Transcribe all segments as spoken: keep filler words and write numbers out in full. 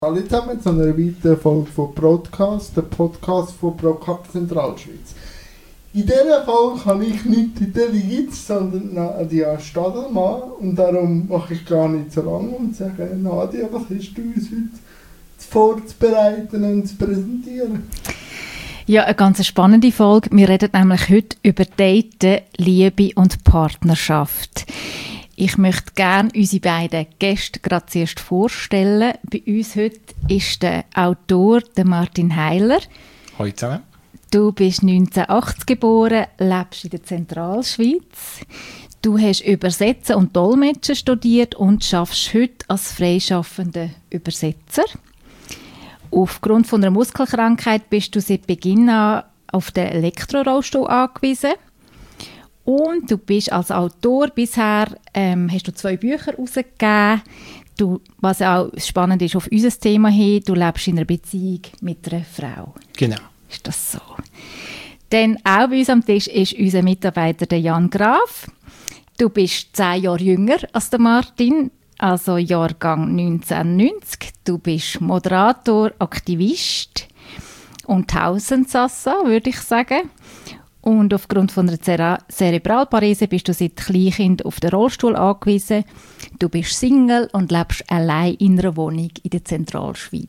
Hallo zusammen zu einer weiteren Folge von Broadcast, der Podcast von ProCup Zentralschweiz. In dieser Folge habe ich nicht die Delegiz, sondern Nadia Stadelmann und darum mache ich gar nicht so lange und sage, Nadia, was hast du uns heute vorzubereiten und zu präsentieren? Ja, eine ganz spannende Folge. Wir reden nämlich heute über Daten, Liebe und Partnerschaft. Ich möchte gerne unsere beiden Gäste gerade zuerst vorstellen. Bei uns heute ist der Autor der Martin Heiler. Hallo zusammen. Du bist neunzehnhundertachtzig geboren, lebst in der Zentralschweiz. Du hast Übersetzen und Dolmetschen studiert und arbeitest heute als freischaffender Übersetzer. Aufgrund von einer Muskelkrankheit bist du seit Beginn an auf den Elektrorollstuhl angewiesen. Und du bist als Autor bisher, ähm, hast du zwei Bücher herausgegeben. Du, was auch spannend ist auf unser Thema hin, du lebst in einer Beziehung mit einer Frau. Genau. Ist das so? Dann auch bei uns am Tisch ist unser Mitarbeiter der Jan Graf. Du bist zehn Jahre jünger als der Martin, also Jahrgang neunzehnhundertneunzig. Du bist Moderator, Aktivist und Tausendsassa, würde ich sagen. Und aufgrund von einer Zere- Zerebralparese bist du seit Kleinkind auf den Rollstuhl angewiesen. Du bist Single und lebst allein in einer Wohnung in der Zentralschweiz.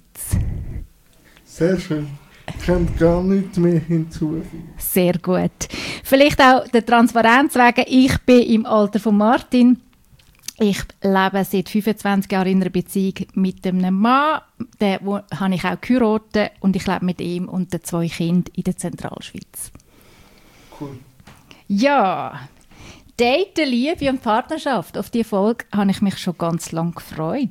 Sehr schön. Ich kann gar nichts mehr hinzufügen. Sehr gut. Vielleicht auch der Transparenz wegen. Ich bin im Alter von Martin. Ich lebe seit fünfundzwanzig Jahren in einer Beziehung mit einem Mann. Den wo, habe ich auch geheiratet und ich lebe mit ihm und den zwei Kindern in der Zentralschweiz. Cool. Ja, Daten, Liebe und Partnerschaft. Auf diese Folge habe ich mich schon ganz lange gefreut.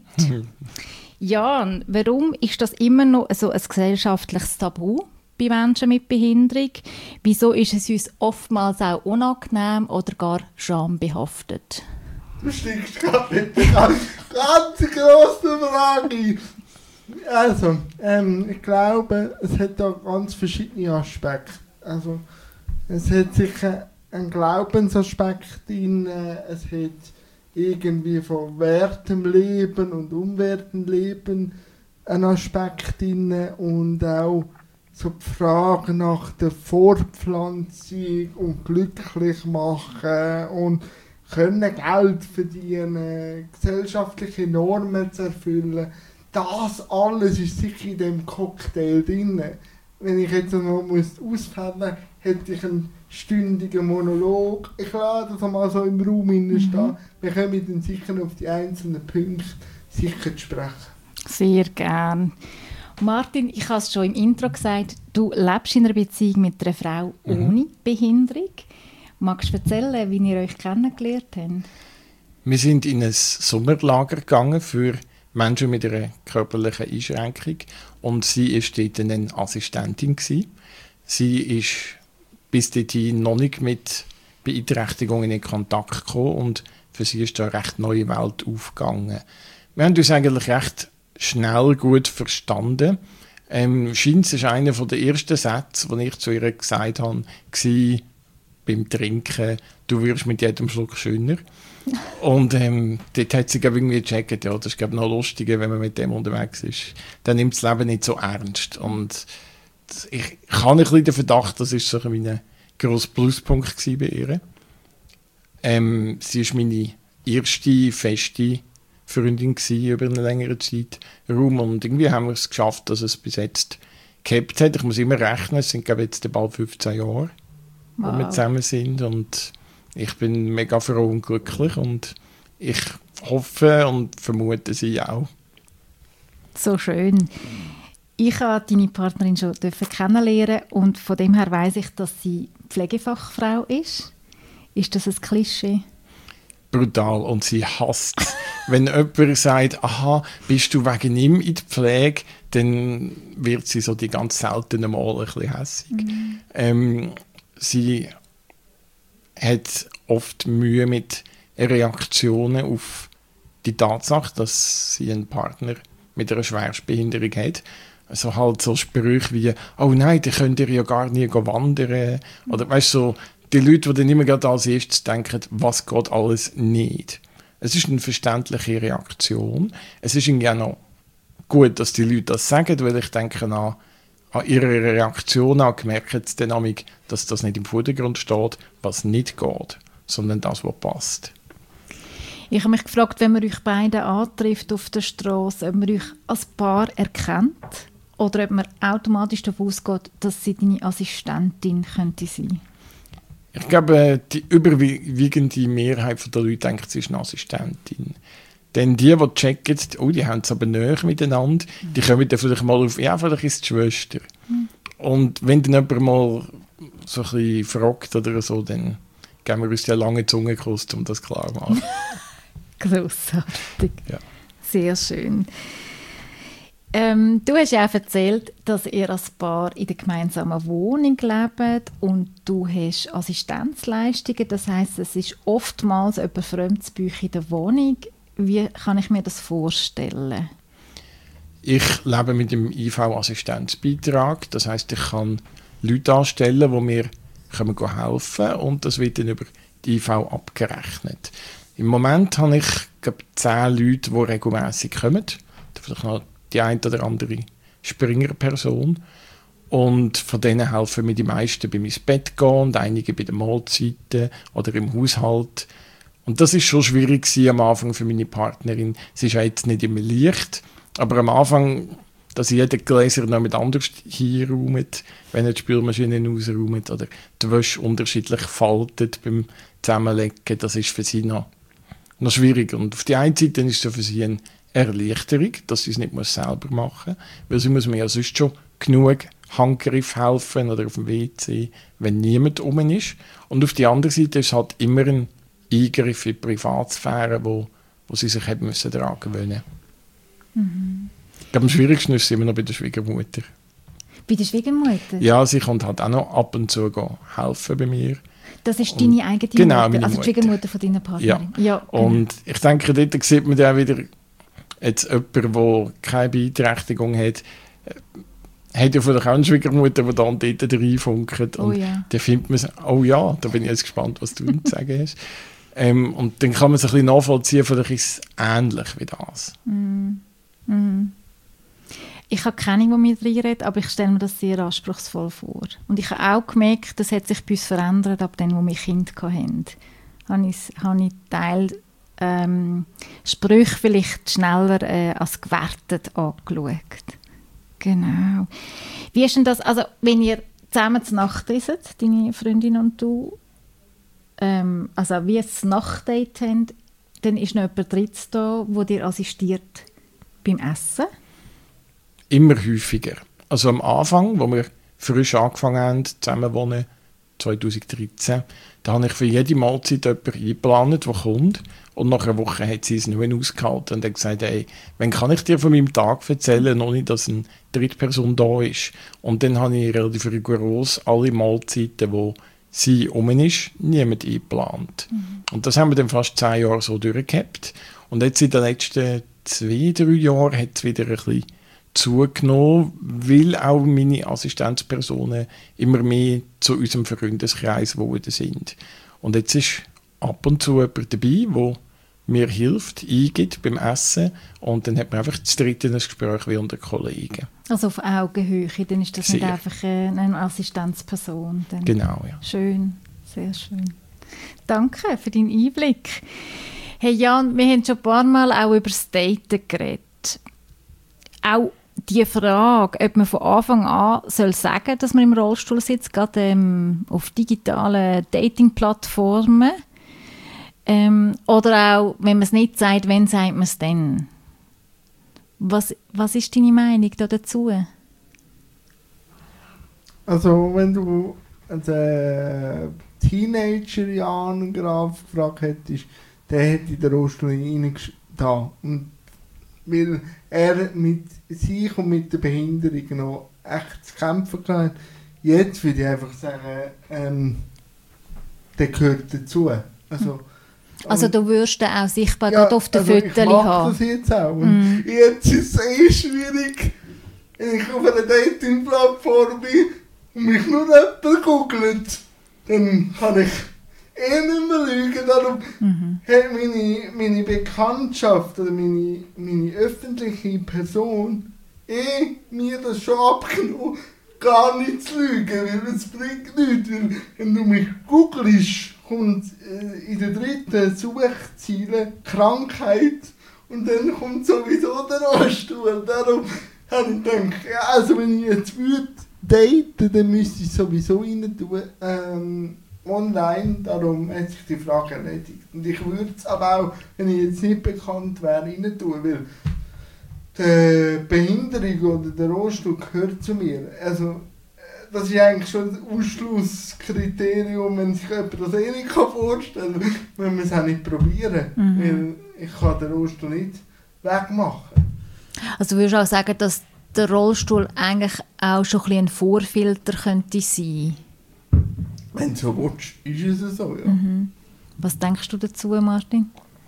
Jan, warum ist das immer noch so ein gesellschaftliches Tabu bei Menschen mit Behinderung? Wieso ist es uns oftmals auch unangenehm oder gar schambehaftet? Du steigst gerade mit der ganz, ganz grossen Frage. Also, ähm, ich glaube, es hat da ganz verschiedene Aspekte. Also, es hat sicher einen Glaubensaspekt drin, es hat irgendwie von wertem Leben und unwertem Leben einen Aspekt drin und auch so die Frage nach der Fortpflanzung und glücklich machen und können Geld verdienen, gesellschaftliche Normen zu erfüllen. Das alles ist sicher in dem Cocktail drin. Wenn ich jetzt noch ausfällen muss, hätte ich einen stündigen Monolog. Ich lasse das mal so im Raum mhm. stehen. Wir kommen dann sicher auf die einzelnen Punkte sicher zu sprechen. Sehr gern. Martin, ich habe es schon im Intro gesagt, du lebst in einer Beziehung mit einer Frau mhm. ohne Behinderung. Magst du erzählen, wie ihr euch kennengelernt habt? Wir sind in ein Sommerlager gegangen für Menschen mit einer körperlichen Einschränkung und sie war dort eine Assistentin gewesen. Sie ist bis dorthin noch nicht mit Beeinträchtigungen in Kontakt gekommen und für sie ist da eine recht neue Welt aufgegangen. Wir haben uns eigentlich recht schnell gut verstanden. Ähm, Scheint es war einer der ersten Sätze, die ich zu ihr gesagt habe, war beim Trinken, du wirst mit jedem Schluck schöner. Und ähm, dort hat sie irgendwie gecheckt, ja, das ist noch lustiger, wenn man mit dem unterwegs ist. Dann nimmt das Leben nicht so ernst. Und ich habe ein bisschen den Verdacht, das war so mein grosser Pluspunkt bei ihr. Ähm, sie war meine erste feste Freundin über eine längere Zeit. Raum. Und irgendwie haben wir es geschafft, dass es bis jetzt gehabt hat. Ich muss immer rechnen, es sind glaube ich, jetzt bald fünfzehn Jahre, wow. wo wir zusammen sind. Und ich bin mega froh und glücklich und ich hoffe und vermute sie auch. So schön. Ich habe deine Partnerin schon kennenlernen und von dem her weiss ich, dass sie Pflegefachfrau ist. Ist das ein Klischee? Brutal und sie hasst es. Wenn jemand sagt, aha, bist du wegen ihm in der Pflege, dann wird sie so die ganz seltenen Mal ein bisschen hässig. Mhm. Ähm, sie hat oft Mühe mit Reaktionen auf die Tatsache, dass sie einen Partner mit einer Schwerstbehinderung hat. Also halt so Sprüche wie, oh nein, die könnt ihr ja gar nie wandern. Oder weißt du, so, die Leute, die dann immer gerade als erstes denken, was geht alles nicht. Es ist eine verständliche Reaktion. Es ist irgendwie auch noch gut, dass die Leute das sagen, weil ich denke, an, an ihrer Reaktion an gemerkt sie dann, dass das nicht im Vordergrund steht, was nicht geht, sondern das, was passt. Ich habe mich gefragt, wenn man euch beide antrifft auf der Straße, ob man euch als Paar erkennt oder ob man automatisch davon ausgeht, dass sie deine Assistentin könnte sein. Ich glaube, die überwiegende Mehrheit der Leute denkt, sie ist eine Assistentin. Denn die, die checken, oh, die haben es aber näher miteinander, die kommen dann vielleicht mal auf, ja, vielleicht ist es die Schwester. Mhm. Und wenn dann jemand mal so ein bisschen fragt oder so, dann geben wir uns ja lange Zungenkuss, um das klar zu machen. Grossartig. Ja. Sehr schön. Ähm, du hast ja auch erzählt, dass ihr als Paar in der gemeinsamen Wohnung lebt und du hast Assistenzleistungen. Das heisst, es ist oftmals jemand Fremdes bei euch in der Wohnung. Wie kann ich mir das vorstellen? Ich lebe mit dem I V-Assistenzbeitrag. Das heisst, ich kann Leute anstellen, die mir helfen können und das wird dann über die I V abgerechnet. Im Moment habe ich glaube, zehn Leute, die regelmässig kommen. Vielleicht noch die eine oder andere Springerperson. Und von denen helfen mir die meisten beim ins Bett gehen und einige bei den Mahlzeiten oder im Haushalt. Und das ist schon schwierig am Anfang für meine Partnerin. Sie ist ja jetzt nicht immer leicht, aber am Anfang, dass jeder Gläser noch mit anders hinräumt, wenn er die Spülmaschine ausräumt oder die Wäsche unterschiedlich faltet beim Zusammenlegen, das ist für sie noch noch schwierig. Und auf die einen Seite ist es für sie eine Erleichterung, dass sie es nicht muss selber machen muss, weil sie muss mir ja sonst schon genug Handgriff helfen oder auf dem W C, wenn niemand um ist. Und auf die andere Seite ist es halt immer ein Eingriff in die Privatsphäre, wo, wo sie sich haben müssen daran gewöhnen mhm. Ich glaube, am schwierigsten ist es immer noch bei der Schwiegermutter. Bei der Schwiegermutter? Ja, sie kommt halt auch noch ab und zu helfen bei mir. Das ist und deine eigene genau, Mutter, also die Schwiegermutter von deiner Partnerin? Ja, ja. Genau. Und ich denke, dort sieht man dann wieder, jetzt jemand, der keine Beeinträchtigung hat, hat ja vielleicht auch eine Schwiegermutter, die dann dort reinfunkt. Und oh ja. Dann findet man, oh ja, da bin ich jetzt gespannt, was du zu sagen hast. Ähm, und dann kann man es ein bisschen nachvollziehen, vielleicht ist es ähnlich wie das. Mm. Mm. Ich habe keine, die mit reinredet, aber ich stelle mir das sehr anspruchsvoll vor. Und ich habe auch gemerkt, das hat sich bei uns verändert, ab dem, wo wir Kinder hatten. Habe ich, habe ich Teil ähm, Sprüche vielleicht schneller äh, als gewertet angeschaut. Genau. Wie ist denn das, also wenn ihr zusammen zur Nacht isst, deine Freundin und du, ähm, also wie ihr das Nachtdate habt, dann ist noch jemand Drittes da, der dir assistiert beim Essen? Immer häufiger. Also am Anfang, wo wir frisch angefangen haben, zusammen wohnen, zwanzig dreizehn, da habe ich für jede Mahlzeit jemanden eingeplant, der kommt. Und nach einer Woche hat sie es nicht mehr ausgehalten und hat gesagt, hey, wann kann ich dir von meinem Tag erzählen, ohne dass eine Drittperson da ist. Und dann habe ich relativ rigoros alle Mahlzeiten, wo sie um ist, niemand eingeplant. Mhm. Und das haben wir dann fast zehn Jahre so durchgehabt. Und jetzt in den letzten zwei, drei Jahren hat es wieder ein bisschen zugenommen, weil auch meine Assistenzpersonen immer mehr zu unserem Freundeskreis geworden sind. Und jetzt ist ab und zu jemand dabei, der mir hilft, eingibt beim Essen und dann hat man einfach das dritte ein Gespräch wie unter Kollegen. Also auf Augenhöhe, dann ist das sehr. Nicht einfach eine Assistenzperson. Dann genau, ja. Schön, sehr schön. Danke für deinen Einblick. Hey Jan, wir haben schon ein paar Mal auch über das Daten geredet. Auch die Frage, ob man von Anfang an soll sagen, dass man im Rollstuhl sitzt, gerade ähm, auf digitalen Dating-Plattformen. Ähm, oder auch, wenn man es nicht sagt, wann sagt man es dann? Was, was ist deine Meinung da dazu? Also, wenn du den Teenager-Jan Graf gefragt hättest, der hätte den Rollstuhl reingetan. Und weil er mit sich und mit der Behinderung noch echt zu kämpfen hat. Jetzt würde ich einfach sagen, ähm, der gehört dazu. Also, also du würdest den auch sichtbar ja, auf den also Fotos haben? Ich mache das jetzt auch. Und mm. Jetzt ist es eh schwierig, wenn ich auf einer Dating-Plattform bin und mich nur jemand googelt, dann kann ich eh nicht mehr lügen. Darum Mhm. hat meine, meine Bekanntschaft oder meine, meine öffentliche Person eh mir das schon abgenommen, gar nicht zu lügen, weil es bringt nichts. Weil wenn du mich googelst, kommt äh, in der dritten Suchziele Krankheit und dann kommt sowieso der Rollstuhl. Darum habe ich gedacht, ja, also wenn ich jetzt würde daten, dann müsste ich sowieso rein tun, ähm, online. Darum hat sich die Frage erledigt. Und ich würde es aber auch, wenn ich jetzt nicht bekannt wäre, rein tun, weil die Behinderung oder der Rollstuhl gehört zu mir. Also, das ist eigentlich schon das Ausschlusskriterium, wenn sich jemand das eh nicht vorstellen kann, wenn wir es auch nicht probieren. Mhm. Weil ich kann den Rollstuhl nicht wegmachen. Also würdest du auch sagen, dass der Rollstuhl eigentlich auch schon ein bisschen ein Vorfilter könnte sein? Wenn du so willst, ist es so, ja. Mhm. Was denkst du dazu, Martin?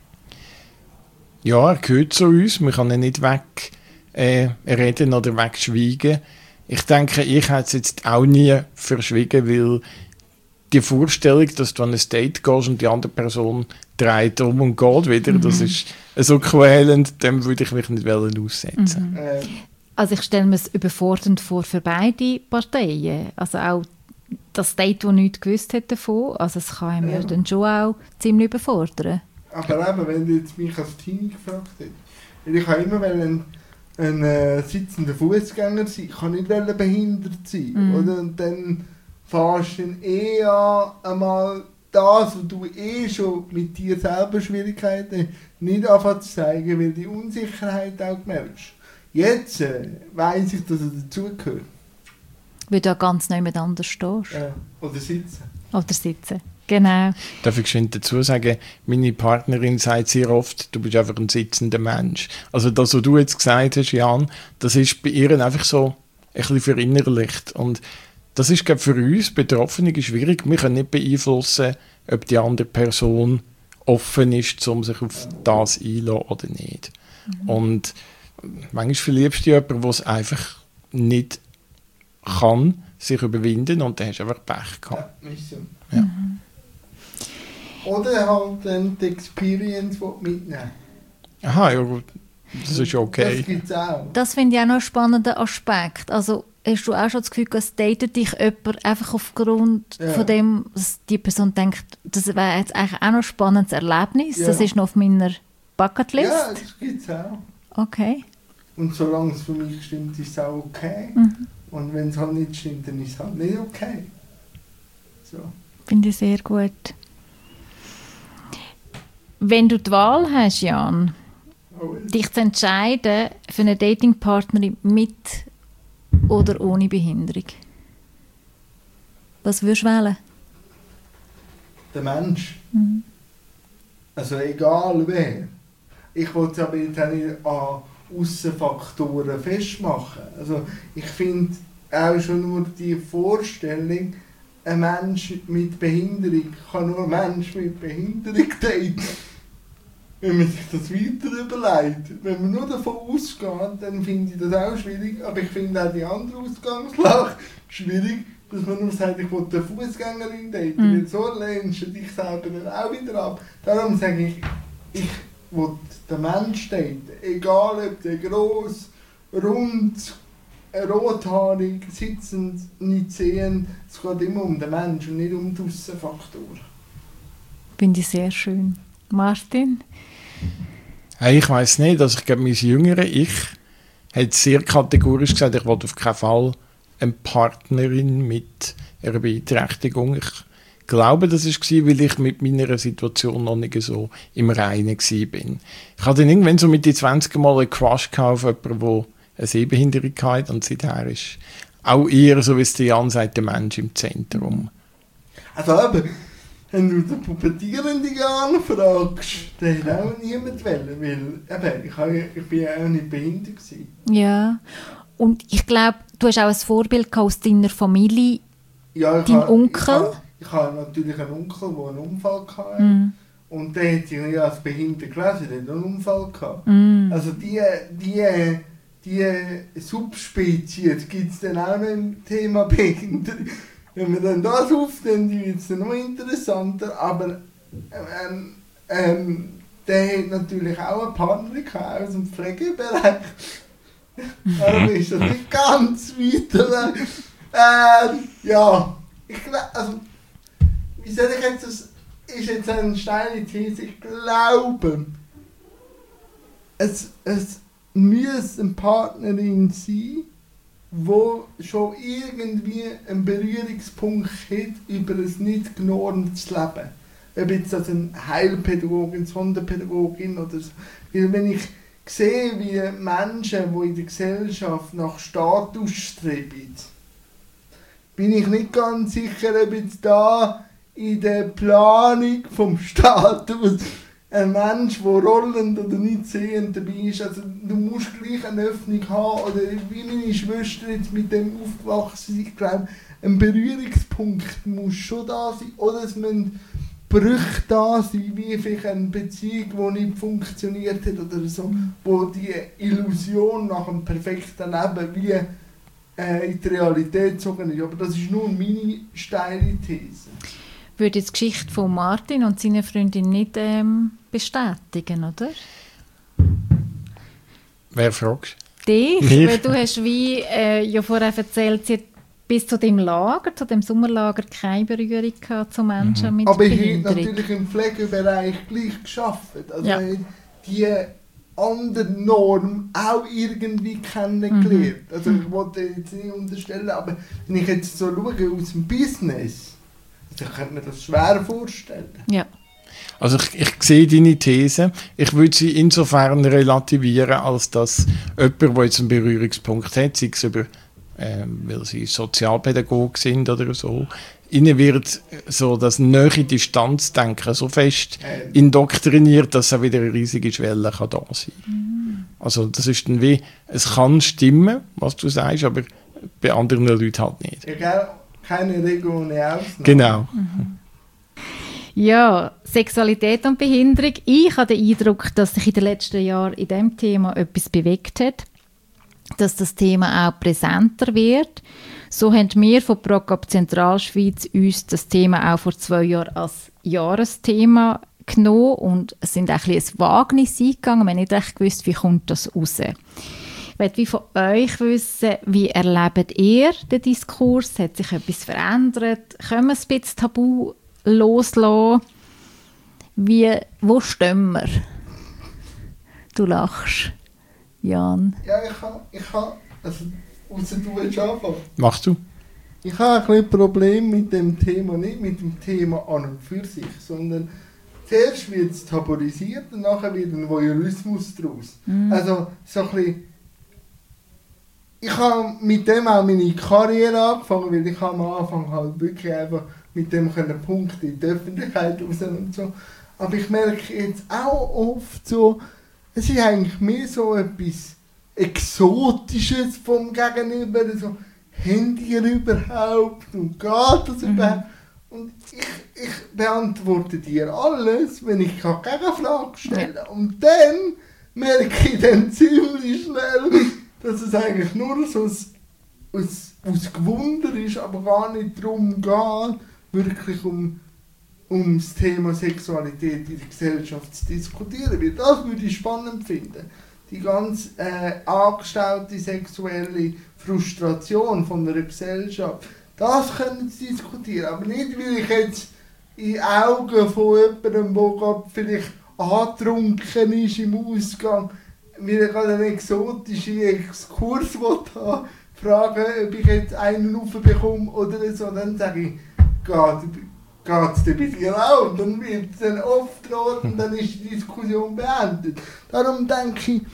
Ja, er gehört zu uns. Man kann ihn nicht weg äh, reden oder wegschweigen. Ich denke, ich hätte es jetzt auch nie verschwiegen, weil die Vorstellung, dass du an ein Date gehst und die andere Person dreht um und geht wieder, mhm. das ist so quälend, dem würde ich mich nicht aussetzen. Mhm. Äh, Also ich stelle mir es überfordernd vor für beide Parteien. Also auch das Date, das nichts gewusst hat davon, also es kann einem ja. Ja. dann schon auch ziemlich überfordern. aber eben, wenn du jetzt mich als Teenie gefragt hättest, weil ich habe immer ein, ein äh, sitzender Fußgänger sein, ich kann nicht behindert sein, Mhm. oder? Und dann fährst du dann eh an, einmal das, was du eh schon mit dir selber Schwierigkeiten nicht anfangen zu zeigen, weil die Unsicherheit auch merkst. Jetzt äh, weiss ich, dass er dazugehört. Weil du auch ganz niemand anders stehst. Ja. Oder sitzen. Oder sitzen. Genau. Darf ich geschwind dazu sagen, meine Partnerin sagt sehr oft, du bist einfach ein sitzender Mensch. Also das, was du jetzt gesagt hast, Jan, das ist bei ihr einfach so ein bisschen verinnerlicht. Und das ist, glaube ich, für uns Betroffene schwierig. Wir können nicht beeinflussen, ob die andere Person offen ist, um sich auf das einzulassen oder nicht. Mhm. Und manchmal verliebst du jemanden, der es einfach nicht kann, sich überwinden, und dann hast du einfach Pech gehabt. Ja, ist so. Ja. Mhm. Oder halt dann die Experience, die du mitnehmen. Aha, ja gut, das ist okay. Das gibt es auch. Das finde ich auch noch einen spannenden Aspekt. Also hast du auch schon das Gefühl, dass datet dich jemand einfach aufgrund Ja. von dem, dass die Person denkt, das wäre jetzt eigentlich auch noch ein spannendes Erlebnis, Ja. das ist noch auf meiner Bucketlist? Ja, das gibt es auch. Okay. Und solange es für mich stimmt, ist es auch okay. Mhm. Und wenn es halt nicht stimmt, dann ist es halt nicht okay. So. Finde ich sehr gut. Wenn du die Wahl hast, Jan, Oh, dich zu entscheiden für eine Datingpartnerin mit oder ohne Behinderung, was würdest du wählen? der Mensch. Mhm. Also egal wer. Ich wollte es aber jetzt auch nicht an Aussenfaktoren festmachen. Also ich finde auch schon nur die Vorstellung, ein Mensch mit Behinderung kann nur ein Mensch mit Behinderung daten. Wenn man sich das weiter überlegt. Wenn man nur davon ausgeht, dann finde ich das auch schwierig. Aber ich finde auch die andere Ausgangslage schwierig, dass man nur sagt, ich will eine Fußgängerin daten. Mhm. Weil so lehnst du dich selber dann auch wieder ab. Darum sage ich, ich will den Menschen daten. Egal ob der gross, rund, rothaarig, sitzend, nicht sehend. Es geht immer um den Menschen und nicht um die Aussenfaktoren. Finde ich sehr schön. Martin? Hey, ich weiss nicht, also ich glaube, mein jüngerer Ich hat sehr kategorisch gesagt, ich wollte auf keinen Fall eine Partnerin mit einer Beeinträchtigung. Ich glaube, das war, weil ich mit meiner Situation noch nicht so im Reinen war. Ich hatte dann irgendwann so mit den zwanzig Mal einen Crush auf jemanden, der eine Sehbehinderung hatte, und seither ist auch eher, so wie es der Jan sagt, der Mensch im Zentrum. Also eben, wenn du den Pubertierenden anfragst, dann hat auch niemand wollen, weil eben, ich, habe, ich bin ja auch nicht behindert gewesen. Ja. Und ich glaube, du hast auch ein Vorbild aus deiner Familie. Ja, ich Dein habe, Onkel? Ich habe, ich habe natürlich einen Onkel, der einen Unfall hatte. Mm. Und der hat sich nicht als behindert gelesen, der hat einen Unfall gehabt. Mm. Also die, die, die Subspezies gibt es dann auch noch im Thema Behinderung. wenn wir dann das aufnehmen, wird es dann noch interessanter, aber ähm, ähm, der hat natürlich auch eine Partnerin aus dem Pflegebereich. Darum ist das nicht ganz weit. Ähm, ja, ich glaube, also, wie soll ich jetzt, das ist jetzt eine steile These, ich glaube, es, es muss eine Partnerin sein, die schon irgendwie einen Berührungspunkt hat, über ein nicht genormtes Leben. Ob jetzt das eine Heilpädagogin, Sonderpädagogin oder so. Weil wenn ich sehe, wie Menschen, die in der Gesellschaft nach Status streben, bin ich nicht ganz sicher, ob jetzt da in der Planung vom Status ein Mensch, der rollend oder nicht sehend dabei ist. Also du musst gleich eine Öffnung haben, oder wie meine Schwester jetzt mit dem aufgewachsen ist. Ich glaube, ein Berührungspunkt muss schon da sein, oder es müssen Brüche da sein, wie vielleicht eine Beziehung, die nicht funktioniert hat oder so, wo die Illusion nach einem perfekten Leben wie äh, in die Realität gezogen ist. Aber das ist nur meine steile These. Würde jetzt die Geschichte von Martin und seiner Freundin nicht ähm, bestätigen, oder? Wer fragst du? Dich, Mich? weil du hast wie äh, ja vorher erzählt, sie hat bis zu dem Lager, zu dem Sommerlager, keine Berührung gehabt zu Menschen mhm. mit Aber Behinderung. Aber ich habe natürlich im Pflegebereich gleich gearbeitet. Also ja. die andere Norm auch irgendwie kennengelernt. Mhm. Also ich wollte jetzt nicht unterstellen, aber wenn ich jetzt so schaue aus dem Business, also ich könnte mir das schwer vorstellen. Ja. Also ich, ich sehe deine These. Ich würde sie insofern relativieren, als dass jemand, der jetzt einen Berührungspunkt hat, sei es über, ähm, weil sie Sozialpädagogen sind oder so, ihnen wird so das nahe Distanzdenken so fest ähm. indoktriniert, dass auch wieder eine riesige Schwelle kann da sein kann. Mhm. Also das ist dann wie, es kann stimmen, was du sagst, aber bei anderen Leuten halt nicht. Ja, keine Regel ohne Ausnahme. Genau. Mhm. Ja, Sexualität und Behinderung. Ich habe den Eindruck, dass sich in den letzten Jahren in diesem Thema etwas bewegt hat, dass das Thema auch präsenter wird. So haben wir von ProCap Zentralschweiz uns das Thema auch vor zwei Jahren als Jahresthema genommen und sind ein bisschen ein Wagnis eingegangen. Wir haben nicht recht gewusst, wie kommt das raus. Ich möchte wie von euch wissen, wie erlebt ihr den Diskurs? Hat sich etwas verändert? Können wir ein bisschen tabu loslassen? Wie, wo stehen wir? Du lachst, Jan. Ja, ich habe, ich habe, also, außer du willst anfangen. Machst du? Ich habe ein bisschen ein Problem mit dem Thema, nicht mit dem Thema an und für sich, sondern zuerst wird es tabuisiert und nachher wird ein Voyeurismus daraus. Mm. Also, so ein bisschen, ich habe mit dem auch meine Karriere angefangen, weil ich am Anfang halt wirklich einfach mit dem können Punkte in die Öffentlichkeit raus und so. Aber ich merke jetzt auch oft so, es ist eigentlich mehr so etwas Exotisches vom Gegenüber, so, haben die überhaupt und geht das mhm. überhaupt? Und ich, ich beantworte dir alles, wenn ich keine Gegenfrage stelle. Ja. Und dann merke ich dann ziemlich schnell, dass es eigentlich nur so aus, aus, aus Gewunder ist, aber gar nicht darum geht, wirklich um, um das Thema Sexualität in der Gesellschaft zu diskutieren. Weil das würde ich spannend finden. Die ganz äh, angestaute sexuelle Frustration von einer Gesellschaft, das können sie diskutieren. Aber nicht, weil ich jetzt in Augen von jemandem, der gerade vielleicht angetrunken ist im Ausgang, weil er gerade einen exotischen Exkurs haben, fragen, ob ich jetzt einen raufbekomme oder so, dann sage ich, geht es dir bei dir auch? Und dann wird es dann oft rot und dann ist die Diskussion beendet. Darum denke ich,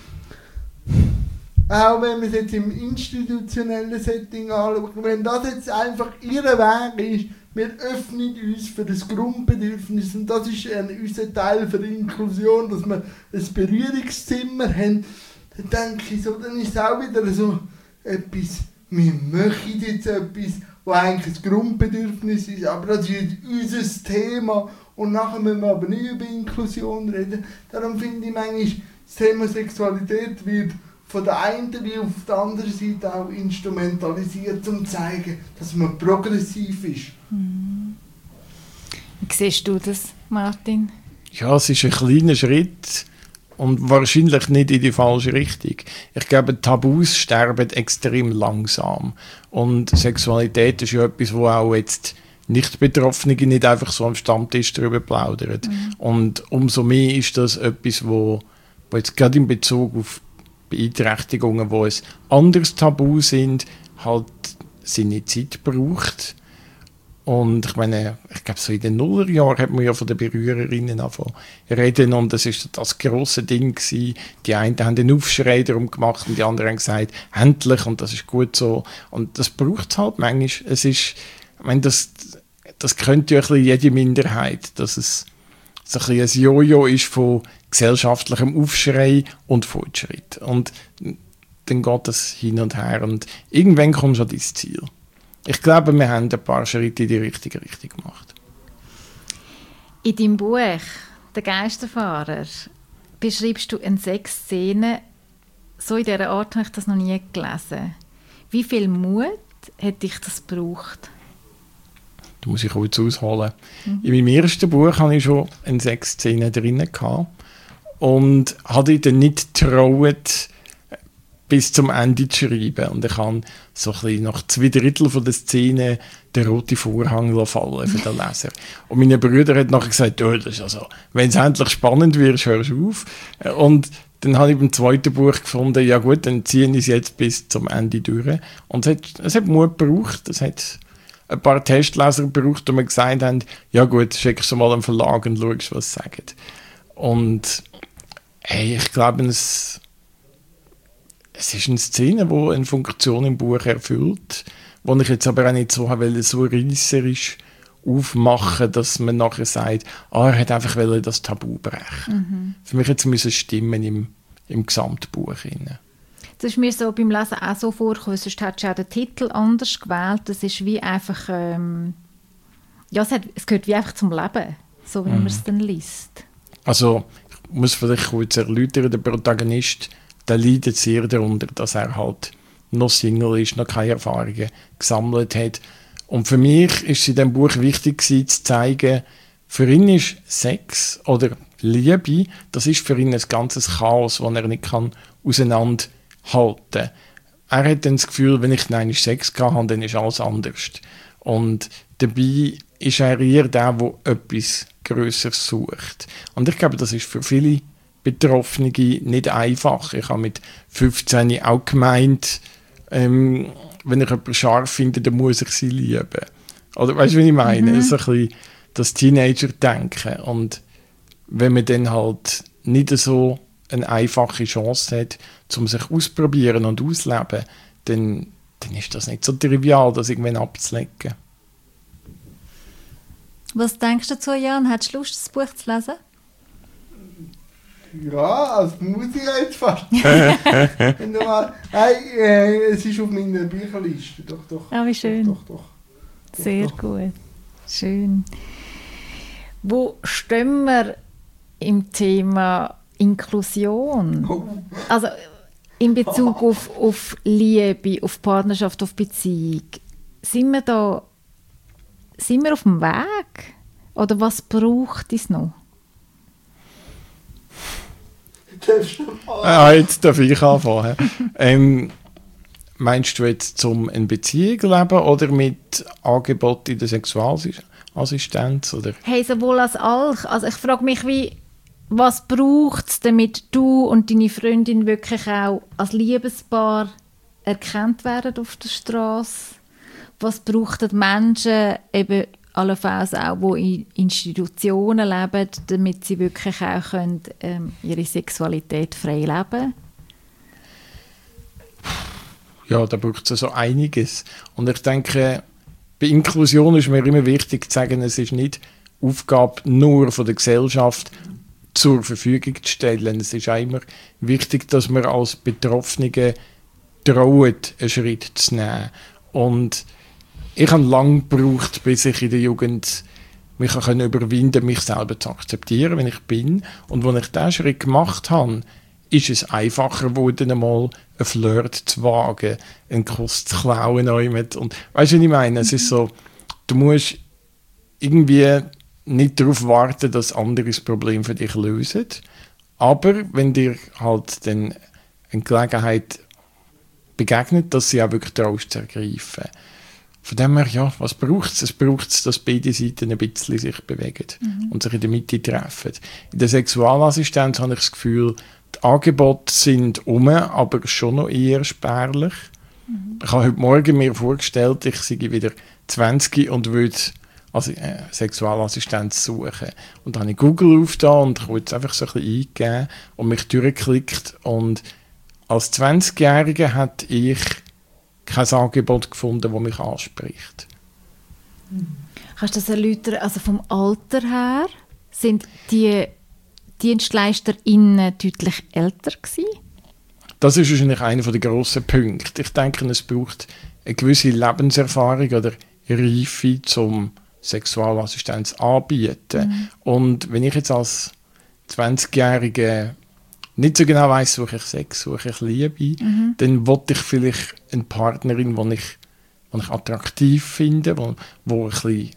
auch wenn man es jetzt im institutionellen Setting anschaut, wenn das jetzt einfach ihr Weg ist, wir öffnen uns für das Grundbedürfnis und das ist ein, unser Teil für die Inklusion, dass wir ein Berührungszimmer haben, dann denke ich so, dann ist es auch wieder so etwas, wir möchten jetzt etwas, was eigentlich ein Grundbedürfnis ist, aber das ist unser Thema und nachher müssen wir aber nicht über Inklusion reden. Darum finde ich manchmal, das Thema Sexualität wird von der einen wie auf der anderen Seite auch instrumentalisiert, um zu zeigen, dass man progressiv ist. Mhm. Wie siehst du das, Martin? Ja, es ist ein kleiner Schritt und wahrscheinlich nicht in die falsche Richtung. Ich glaube, Tabus sterben extrem langsam. Und Sexualität ist ja etwas, wo auch jetzt Nicht-Betroffene nicht einfach so am Stammtisch darüber plaudern. Mhm. Und umso mehr ist das etwas, wo, wo jetzt gerade in Bezug auf Beeinträchtigungen, wo es anderes Tabu sind, halt seine Zeit braucht. Und ich meine, ich glaube, so in den Nullerjahren hat man ja von den Berührerinnen angefangen reden und das ist das grosse Ding gewesen. Die einen haben den Aufschrei darum gemacht und die anderen haben gesagt, endlich, und das ist gut so. Und das braucht es halt manchmal. Es ist, ich meine, das, das könnte ja ein bisschen jede Minderheit, dass es so ein bisschen ein Jojo ist von gesellschaftlichem Aufschrei und Fortschritt. Und dann geht das hin und her und irgendwann kommst du an dein Ziel. Ich glaube, wir haben ein paar Schritte in die richtige Richtung gemacht. In deinem Buch «Der Geisterfahrer» beschreibst du eine Sexszene, so in dieser Art habe ich das noch nie gelesen. Wie viel Mut hat dich das gebraucht? Da muss ich kurz ausholen. Mhm. In meinem ersten Buch hatte ich schon eine Sexszene drin und hatte dann nicht getraut, bis zum Ende zu schreiben. Und ich habe so ein bisschen nach zwei Drittel von der Szene den roten Vorhang fallen für den Leser. Und meine Brüder hat nachher gesagt, oh, das ist also, wenn es endlich spannend wird, hörst du auf. Und dann habe ich beim zweiten Buch gefunden, ja gut, dann ziehe ich es jetzt bis zum Ende durch. Und es hat, es hat Mut gebraucht. Es hat ein paar Testleser gebraucht, die mir gesagt haben, ja gut, schickst du mal einen Verlag und schaust, was sie sagen. Und hey, ich glaube, es Es ist eine Szene, die eine Funktion im Buch erfüllt, die ich jetzt aber auch nicht so wollte, so reisserisch aufmachen, dass man nachher sagt, ah, er hat einfach das Tabu brechen. Mhm. Für mich jetzt müssen Stimmen im, im Gesamtbuch rein. Das ist mir so beim Lesen auch so vorgekommen, sonst hättest du auch den Titel anders gewählt. Das ist wie einfach, ähm, ja, es, hat, es gehört wie einfach zum Leben, so wie mhm. man es dann liest. Also, ich muss vielleicht kurz erläutern, der Protagonist, der leidet sehr darunter, dass er halt noch Single ist, noch keine Erfahrungen gesammelt hat. Und für mich ist es in diesem Buch wichtig gewesen, zu zeigen, für ihn ist Sex oder Liebe, das ist für ihn ein ganzes Chaos, das er nicht kann auseinanderhalten kann. Er hat dann das Gefühl, wenn ich nein, Sex hatte, dann ist alles anders. Und dabei ist er eher der, der etwas Grösseres sucht. Und ich glaube, das ist für viele Betroffene nicht einfach. Ich habe mit fünfzehn auch gemeint, ähm, wenn ich jemanden scharf finde, dann muss ich sie lieben. Oder weißt du, was ich meine? Mhm. So ein bisschen das Teenager-Denken. Und wenn man dann halt nicht so eine einfache Chance hat, um sich auszuprobieren und auszuleben, dann, dann ist das nicht so trivial, das irgendwann abzulegen. Was denkst du dazu, Jan? Hättest du Lust, das Buch zu lesen? Ja, als muss ich jetzt fast. Wenn du mal, hey, äh, es ist auf meiner Bücherliste. Doch, doch. Ah, wie schön. Doch, doch, doch. Sehr doch, doch. gut. Schön. Wo stehen wir im Thema Inklusion? Oh. Also in Bezug auf, auf Liebe, auf Partnerschaft, auf Beziehung. Sind wir da sind wir auf dem Weg? Oder was braucht es noch? Ah, jetzt darf ich anfangen. ähm, meinst du jetzt zum eine Beziehung leben oder mit Angebot in der Sexualassistenz? Oder? Hey, sowohl als auch. Also ich frage mich, wie, was braucht es, damit du und deine Freundin wirklich auch als Liebespaar erkannt werden auf der Straße? Was brauchen die Menschen eben allenfalls auch, die in Institutionen leben, damit sie wirklich auch können, ähm, ihre Sexualität frei leben können? Ja, da braucht es so einiges. Und ich denke, bei Inklusion ist mir immer wichtig zu sagen, es ist nicht Aufgabe nur von der Gesellschaft zur Verfügung zu stellen. Es ist auch immer wichtig, dass man als Betroffene trauen, einen Schritt zu nehmen. Und ich habe lange gebraucht, bis ich in der Jugend mich überwinden konnte, mich selber zu akzeptieren, wenn ich bin. Und als ich diesen Schritt gemacht habe, ist es einfacher geworden, einmal einen Flirt zu wagen, einen Kuss zu klauen. Und, weißt du, was ich meine? Es ist so, du musst irgendwie nicht darauf warten, dass andere das Problem für dich lösen. Aber wenn dir halt dann eine Gelegenheit begegnet, dass sie auch wirklich daraus zu ergreifen. Von dem her, ja, was braucht es? Es braucht, dass beide Seiten ein bisschen sich bewegen mhm. und sich in der Mitte treffen. In der Sexualassistenz habe ich das Gefühl, die Angebote sind um, aber schon noch eher spärlich. Mhm. Ich habe heute Morgen mir vorgestellt, ich sei wieder zwanzig und würde also, äh, Sexualassistenz suchen. Und dann habe ich Google aufgetan und ich wollte es einfach so ein bisschen eingeben und mich durchgeklickt. Und als zwanzigjähriger hatte ich kein Angebot gefunden, das mich anspricht. Kannst du das erläutern? Also vom Alter her sind die DienstleisterInnen deutlich älter gewesen? Das ist wahrscheinlich einer der grossen Punkte. Ich denke, es braucht eine gewisse Lebenserfahrung oder Reife, um Sexualassistenz anbieten. Mhm. Und wenn ich jetzt als zwanzigjährige nicht so genau weiss, suche ich Sex, suche ich Liebe, mhm. dann wollte ich vielleicht eine Partnerin, die ich, die ich attraktiv finde, wo, wo ein bisschen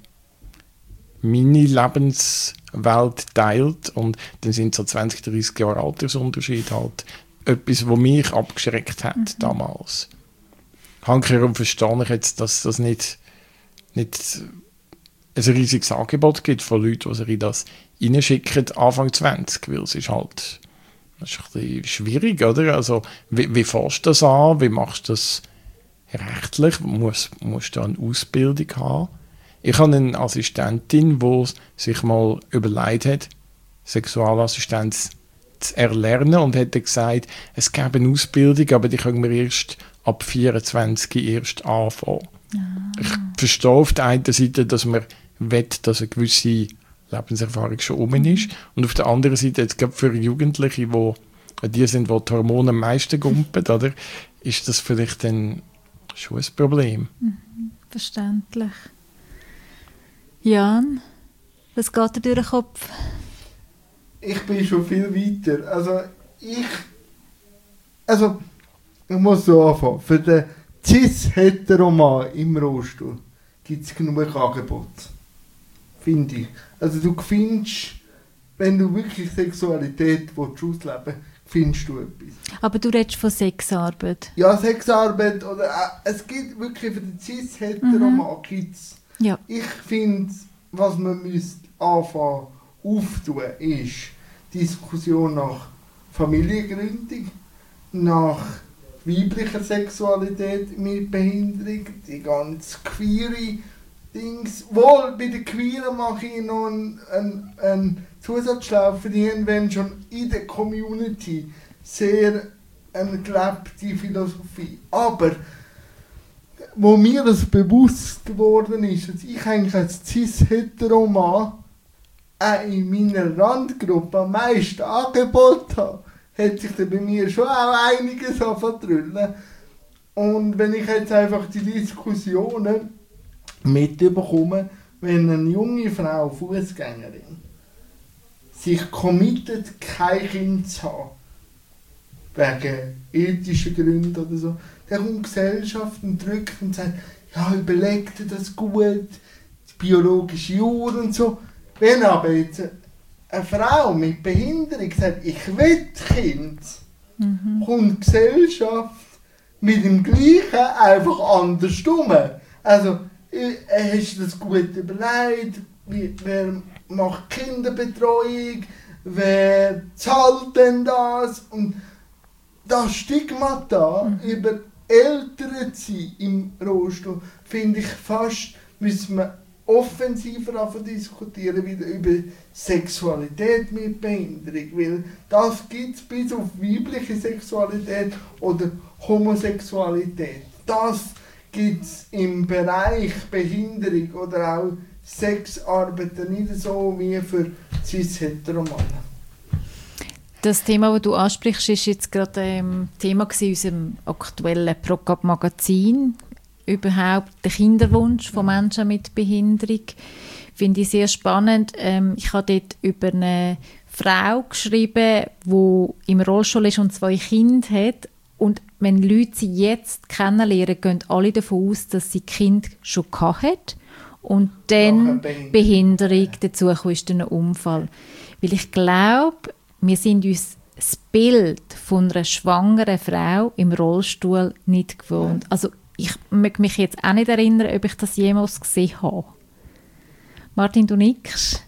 meine Lebenswelt teilt. Und dann sind so zwanzig, dreissig Jahre Altersunterschied halt etwas, was mich abgeschreckt hat mhm. damals. Handkehrum verstehe ich jetzt, dass das nicht, nicht ein riesiges Angebot gibt von Leuten, die sich in das reinschicken, Anfang zwanzig, weil es ist halt das ist ein bisschen schwierig, oder? Also, wie, wie fährst du das an? Wie machst du das rechtlich? Musst du da eine Ausbildung haben? Ich habe eine Assistentin, die sich mal überlegt hat, Sexualassistenz zu erlernen und hat gesagt, es gäbe eine Ausbildung, aber die können wir erst ab vierundzwanzig erst anfangen. Ah. Ich verstehe auf der einen Seite, dass man will, dass eine gewisse Lebenserfahrung schon um ist. Und auf der anderen Seite, jetzt gerade für Jugendliche, wo die sind, wo die Hormone am meisten gumpen, oder, ist das vielleicht dann schon ein Problem. Mhm, verständlich. Jan, was geht dir durch den Kopf? Ich bin schon viel weiter. Also, ich... Also, ich muss so anfangen. Für den cis-hetero-Mann im Rollstuhl gibt es genug Angebote. Finde ich. Also du findest, wenn du wirklich Sexualität ausleben willst, findest du etwas. Aber du redest von Sexarbeit. Ja, Sexarbeit oder äh, es gibt wirklich für den cis-hetero-Mann mhm. gibt's. Ja. Ich finde, was man müsste anfangen auftun, ist Diskussion nach Familiengründung, nach weiblicher Sexualität mit Behinderung, die ganz queere Dings. Wohl, bei den Queeren mache ich noch einen, einen, einen Zusatzschlauch verdienen, wenn schon in der Community sehr eine gelebte Philosophie. Aber wo mir das bewusst geworden ist, dass ich eigentlich als cis-hetero-Mann auch in meiner Randgruppe am meisten Angebot habe, hat sich dann bei mir schon auch einiges angefangen. Und wenn ich jetzt einfach die Diskussionen mitbekomme, wenn eine junge Frau, Fußgängerin, sich committet, kein Kind zu haben, wegen ethischen Gründen oder so, dann kommt die Gesellschaft und drückt und sagt, ja, überleg dir das gut, die biologische Uhr und so. Wenn aber jetzt eine Frau mit Behinderung sagt, ich will Kind, mhm. kommt die Gesellschaft mit dem Gleichen einfach anders um. Also, hast du das gut überlegt? Wer macht Kinderbetreuung? Wer zahlt denn das? Und das Stigma da mhm. über Eltern zu sein im Rollstuhl, finde ich fast, müssen wir offensiver diskutieren wieder über Sexualität mit Behinderung, weil das gibt es bis auf weibliche Sexualität oder Homosexualität. Das gibt es im Bereich Behinderung oder auch Sexarbeit nicht so wie für cis-hetero-Männer. Das Thema, das du ansprichst, ist jetzt gerade ein Thema in unserem aktuellen ProCap-Magazin. Überhaupt der Kinderwunsch von Menschen mit Behinderung. Finde ich sehr spannend. Ähm, ich habe dort über eine Frau geschrieben, die im Rollstuhl ist und zwei Kinder hat. Und wenn Leute sie jetzt kennenlernen, gehen alle davon aus, dass sie Kind schon hat und dann Behinderung dazu ist dann ein Unfall. Weil ich glaube, wir sind uns das Bild von einer schwangeren Frau im Rollstuhl nicht gewohnt. Also ich mag mich jetzt auch nicht erinnern, ob ich das jemals gesehen habe. Martin, du nickst?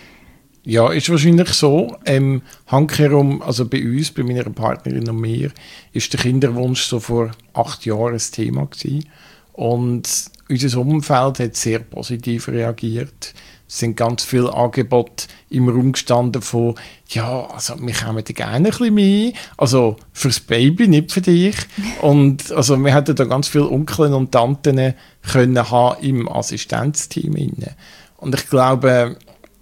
Ja, ist wahrscheinlich so. Ähm, handkehrum, also bei uns, bei meiner Partnerin und mir, ist der Kinderwunsch so vor acht Jahren ein Thema gewesen. Und unser Umfeld hat sehr positiv reagiert. Es sind ganz viele Angebote im Raum gestanden von, ja, also wir kommen da gerne ein bisschen mehr, also fürs Baby, nicht für dich. Und also wir hätten da ganz viele Onkel und Tanten können haben im Assistenzteam inne. Und ich glaube,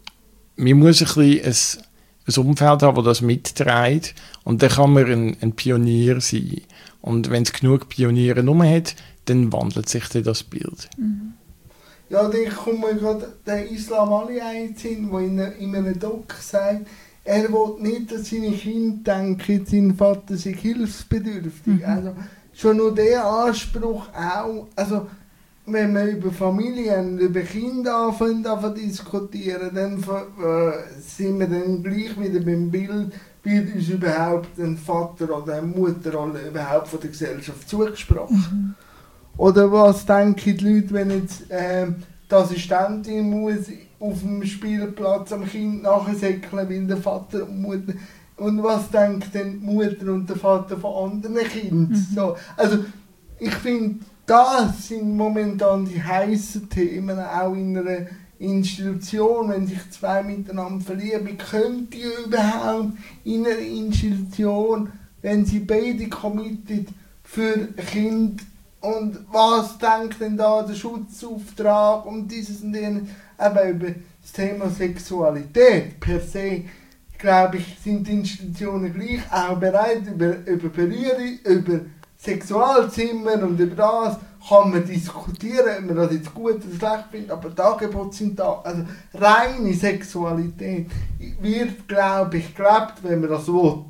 man muss ein bisschen ein, ein Umfeld haben, das das mitträgt. Und dann kann man ein, ein Pionier sein. Und wenn es genug Pioniere herum hat, dann wandelt sich dann das Bild. Mhm. Ja, da kommt mir gerade der Islam Ali ein, der in, in einem Doc sagt, er will nicht, dass seine Kinder denken, sein Vater sei hilfsbedürftig. Mhm. Also schon nur der Anspruch auch, also wenn wir über Familien, über Kinder anfangen zu diskutieren, dann äh, sind wir dann gleich wieder beim Bild, wird uns überhaupt ein Vater oder eine Mutterrolle überhaupt von der Gesellschaft zugesprochen. Mhm. Oder was denken die Leute, wenn jetzt äh, die Assistentin muss auf dem Spielplatz am Kind nachsäckeln, weil der Vater und Mutter... Und was denkt denn die Mutter und der Vater von anderen Kindern? Mhm. So, also ich finde, das sind momentan die heißen Themen, auch in einer Institution, wenn sich zwei miteinander verlieben, könnt ihr überhaupt in einer Institution, wenn sie beide committed für Kind und was denkt denn da der Schutzauftrag und dieses und jenes, aber über das Thema Sexualität per se, glaube ich, sind die Institutionen gleich auch bereit, über, über Berührung, über Sexualzimmer und über das kann man diskutieren, ob man das jetzt gut oder schlecht findet, aber die Angebote sind da. Also reine Sexualität wird, glaube ich, gelebt, wenn man das will.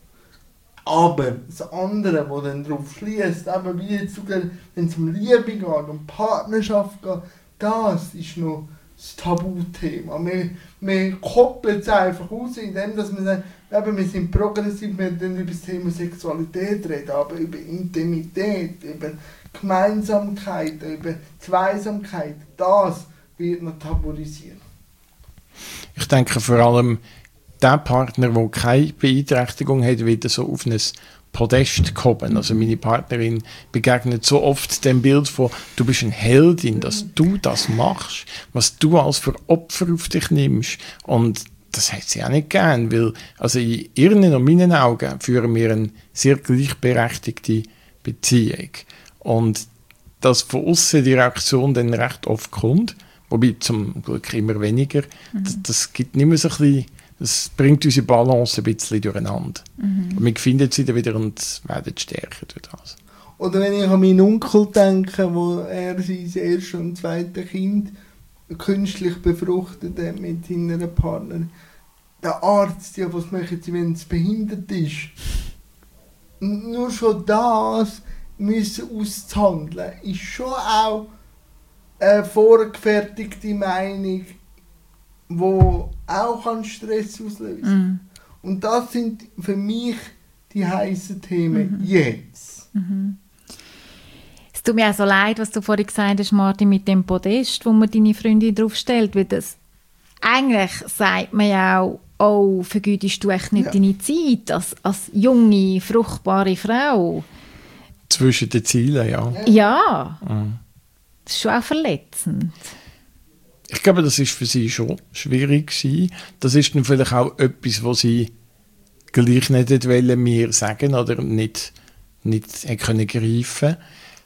Aber das andere, das dann darauf schließt, eben wie jetzt sogar, wenn es um Liebe geht, um Partnerschaft geht, das ist noch das Tabuthema. Wir, wir koppeln es einfach aus, indem dass wir sagen, eben, wir sind progressiv, wir dann über das Thema Sexualität reden, aber über Intimität, über Gemeinsamkeit, über Zweisamkeit, das wird noch tabuisiert. Ich denke vor allem, der Partner, der keine Beeinträchtigung hat, wird so auf ein Podest kommen. Also meine Partnerin begegnet so oft dem Bild von, du bist eine Heldin, dass du das machst, was du als für Opfer auf dich nimmst. Und das hat sie auch nicht gern, weil also in ihren und meinen Augen führen wir eine sehr gleichberechtigte Beziehung. Und dass von außen die Reaktion dann recht oft kommt, wobei zum Glück immer weniger, mhm. das, das gibt nicht mehr so ein bisschen, das bringt unsere Balance ein bisschen durcheinander. Mhm. Und wir finden sie dann wieder und werden stärker durch das. Oder wenn ich an meinen Onkel denke, wo er sein erstes und zweites Kind künstlich befruchtet hat mit seiner Partnerin. Der Arzt, ja, was machen sie, wenn es behindert ist? Nur schon das müssen auszuhandeln, ist schon auch eine vorgefertigte Meinung, die auch Stress auslösen kann. Mm. Und das sind für mich die heißen Themen mm-hmm. jetzt. Mm-hmm. Es tut mir auch so leid, was du vorhin gesagt hast, Martin, mit dem Podest, wo man deine Freundin draufstellt, weil das eigentlich sagt man ja auch, oh, vergütest du echt nicht ja. deine Zeit als, als junge, fruchtbare Frau. Zwischen den Zielen, ja. Ja, mhm. Das ist schon auch verletzend. Ich glaube, das ist für sie schon schwierig gewesen. Das ist dann vielleicht auch etwas, was sie gleich nicht wollen, mir sagen oder nicht, nicht können greifen.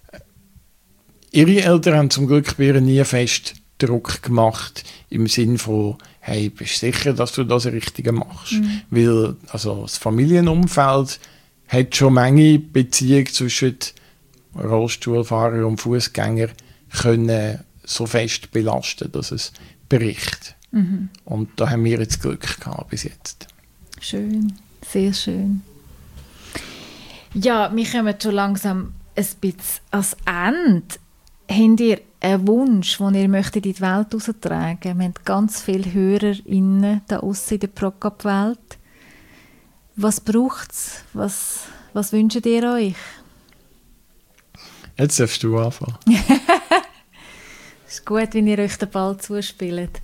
Ihre Eltern haben zum Glück bei ihr nie fest Druck gemacht, im Sinn von, hey, bist du sicher, dass du das Richtige machst? Mhm. Weil also das Familienumfeld hat schon Menge Beziehungen zwischen Rollstuhlfahrer und Fußgänger können so fest belasten, dass es bricht. Mhm. Und da haben wir jetzt Glück gehabt bis jetzt. Schön, sehr schön. Ja, wir kommen schon langsam ein bisschen ans Ende. Habt ihr einen Wunsch, den ihr möchtet in die Welt heraustragen? Wir haben ganz viele HörerInnen da aussen in der Prokop-Welt. Was braucht es? Was, was wünscht ihr euch? Jetzt darfst du anfangen. Es ist gut, wenn ihr euch den Ball zuspielt.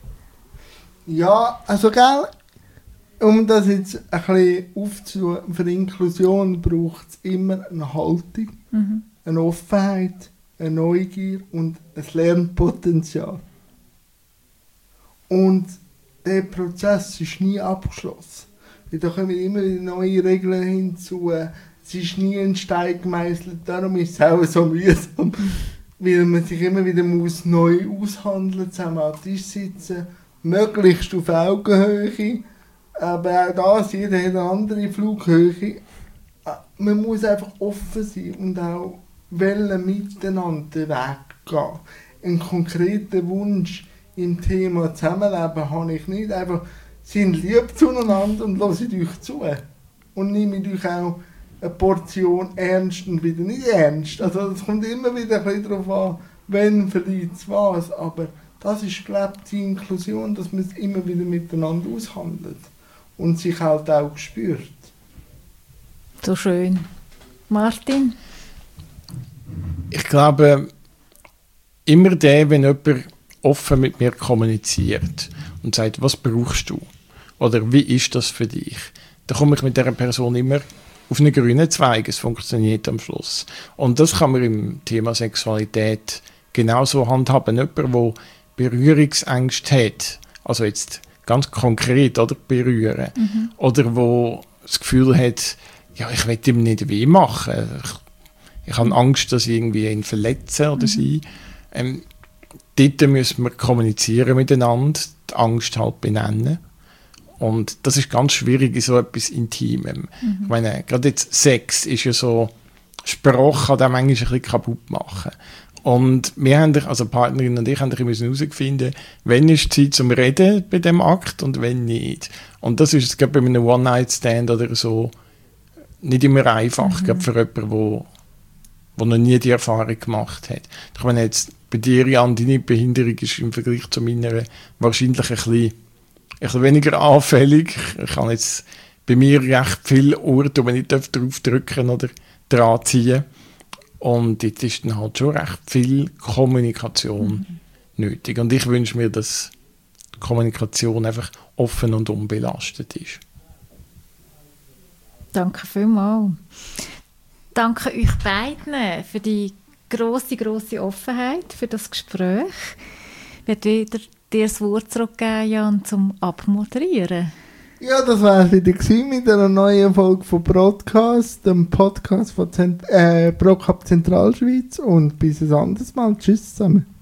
Ja, also gell, um das jetzt ein bisschen aufzunehmen, für Inklusion braucht es immer eine Haltung, mhm. eine Offenheit, eine Neugier und ein Lernpotenzial. Und der Prozess ist nie abgeschlossen. Da kommen immer wieder neue Regeln hinzu. Es ist nie ein Stein gemeißelt, darum ist es auch so mühsam. Weil man sich immer wieder muss neu aushandeln, zusammen am Tisch sitzen, möglichst auf Augenhöhe. Aber auch das, jeder hat eine andere Flughöhe. Man muss einfach offen sein und auch wollen miteinander den Weg gehen. Einen konkreten Wunsch im Thema Zusammenleben habe ich nicht. Einfach, seid lieb zueinander und hört euch zu. Und nehmt euch auch eine Portion ernst und wieder nicht ernst. Also es kommt immer wieder ein bisschen darauf an, wenn vielleicht was. Aber das ist, glaube ich, die Inklusion, dass man es immer wieder miteinander aushandelt. Und sich halt auch spürt. So schön. Martin? Ich glaube, immer der, wenn jemand offen mit mir kommuniziert und sagt, was brauchst du? Oder wie ist das für dich? Dann komme ich mit dieser Person immer auf einen grünen Zweig. Es funktioniert am Schluss. Und das kann man im Thema Sexualität genauso handhaben. Jemand, der Berührungsängste hat, also jetzt ganz konkret oder berühren, mhm. oder wo das Gefühl hat, ja, ich will ihm nicht weh machen. Ich, ich habe Angst, dass ich irgendwie ihn verletze oder mhm. sie. Ähm, dort müssen wir kommunizieren miteinander, die Angst halt benennen. Und das ist ganz schwierig in so etwas Intimem. Mhm. Ich meine, gerade jetzt Sex ist ja so, Sprache kann den manchmal ein bisschen kaputt machen. Und wir haben, also die Partnerin und ich, haben herausgefunden, wann ist die Zeit zum Reden bei dem Akt und wenn nicht. Und das ist gerade bei einem One-Night-Stand oder so nicht immer einfach, mhm. gerade für jemanden, der der noch nie die Erfahrung gemacht hat. Ich meine jetzt, bei dir, Jan, deine Behinderung ist im Vergleich zu meiner wahrscheinlich ein bisschen, ein bisschen weniger anfällig. Ich habe jetzt bei mir recht viele Orte, wo ich nicht drauf drücken oder dran ziehen. Und dort ist dann halt schon recht viel Kommunikation mhm. nötig. Und ich wünsche mir, dass die Kommunikation einfach offen und unbelastet ist. Danke vielmals. Danke euch beiden für die grosse, grosse Offenheit, für das Gespräch. Ich werde wieder dir das Wort zurückgeben, Jan, zum Abmoderieren. Ja, das war es wieder mit einer neuen Folge von Broadcast, dem Podcast von Zent- äh, Prokop Zentralschweiz. Und bis ein anderes Mal. Tschüss zusammen.